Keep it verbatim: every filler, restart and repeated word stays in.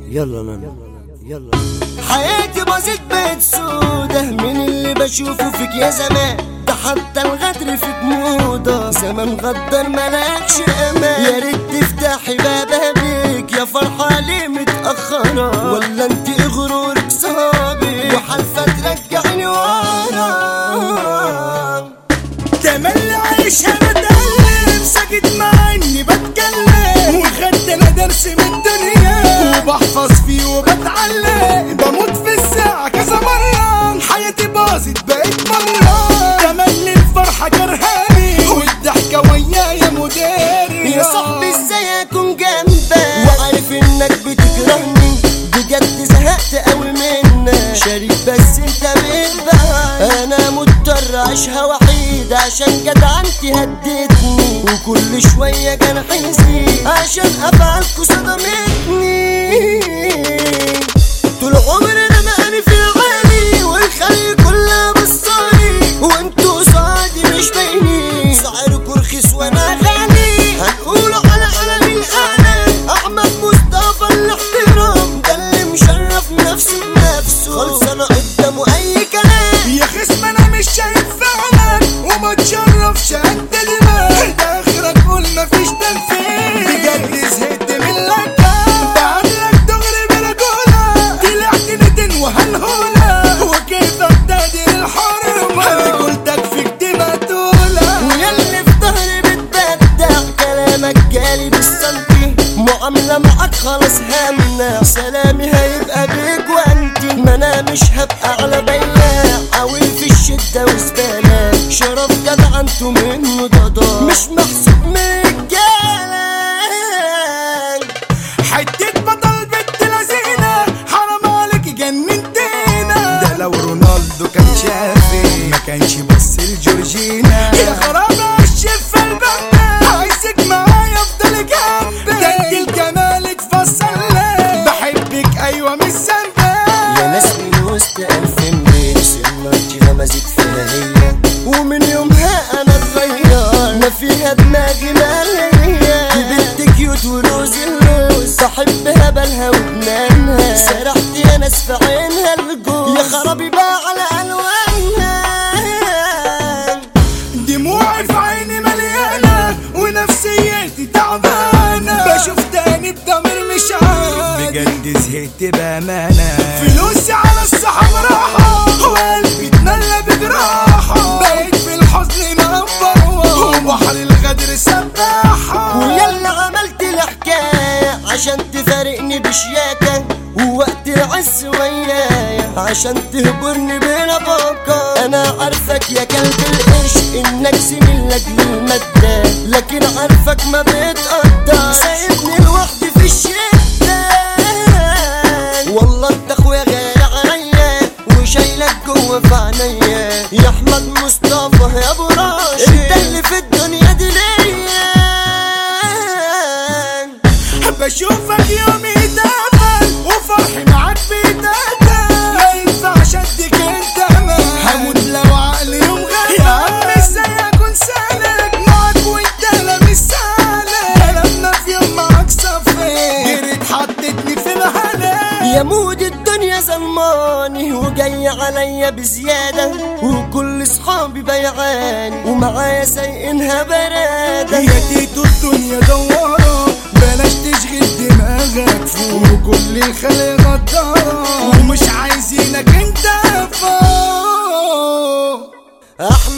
يلا نانا يلا. حياتي باظت بقت سودة من اللي بشوفه فيك يا زمان، ده حتى الغدر فيك موضة، زمان غدر ملكش امان. يا ريت تفتحي بابها بيك يا فرحة ليه متأخرة، ولا انت غرورك صابي وحالفة ترجعني ورا. تملي عايشها بتقلب ساكت مع اني بتكلم، وخدت انا درس من الدنيا وبحفظ فيه وبتعلم، بموت في الساعة كذا مرة، حياتي باظت بقت مرة. تملي الفرحة كرهاني والضحكة ويايا مدير. يا صاحبي ازاي اكون جنبك وعارف انك بتكرهني، بجد زهقت قوي منك، شريك بس انت بتبعد. انا مضطر اعيشها وحيد عشان جدعنتي هدتني، وكل شوية جنحي يزيد عشان افعالكوا صدمتني. طول عمري انا مقامي في العالي والخلي كلها بصالي، وانتوا قصادي مش باينين، سعركوا رخيص وانا غالي. هنقولوا على قلمي الاعلى احمد مصطفى الاحترام، ده اللي مشرف نفسه بنفسه، خلص انا قدامه اي كلام. يا خصم انا مش شايف فعلك وما تشرفش انت دماغ، ده اخرك قول مفيش تنفيذ، بجد زهقت من لك. بعملك دغري برجولة طلعت ندن وهنهولة، وكيف ابتدي الحرب رجولتك فيك دي مقتولة. وياللي في ظهري بتبدع كلامك جالي بالسنتي، معاملة معاك خلاص همنا، سلامي هيبقى بيك وانتي، ما انا مش هبقى على بياع عويل في الشدة وزبالة، شرف جدع انتو منه ضدا مش محسوب من رجالة. حتة بطل بنت لذينة حرام عليك جننتينا، ده لو رونالدو كان شافي ما كانش بص لجورجينا. يا خرابة الشفة البنة عايزك معايا افضل جنبي، ده انت الجمالك فصلي بحبك ايوه مش ذنبي. يا ناس من وسط الفين بيت سنة انتي غمزت فيها هي، ومن يومها انا اتغير، ما فيها دماغي مالية، دي بنت كيوت وروز اللوز، بحبها بالها وبنانها، سرحت يا ناس في عينها الجوز، يا خرابي بقى على الوانها. دموعي في عيني مليانة ونفسيتي تعبانة، بشوف تاني بضمير مش عارف، بجد زهقت بأمانة. فلوسي على الصحاب راحة وقلبي اتملى بجراحة، بقيت في الحزن منبر وبحر الغدر سباحة. ويلا عملت الحكاية عشان تفارقني بشياكة، ووقت العز ويايا عشان تهبرني بلا بقى. انا عارفك يا كلب القش انك زميل لاجل المادة، لكن عارفك ما بتقدر، سايبني لوحدي في الشدة. والله انت اخويا غالي عليا وشايلك جوه في عينيا، يا احمد مصطفى يا ابو راشد، انت اللي في الدنيا دي ليا. بشوفك يومي دافن وفرحي معاك بيتقدم، ما ينفعش اديك انت امان، هموت لو عقلي يوم غدا. يا عم ازاي اكون سالك معاك وانت لا مش سالك، لما في يوم معاك صفيت جريت حطتني في الهلاك. يا مود الدنيا ظلماني وجاي عليا بزيادة، وكل صحابي بيعاني ومعايا سايقينها برادة. يا تيتو الدنيا دوارة بلاش تشغل دماغك فوق، وكل الخلق غدارة ومش عايزينك انت فوق.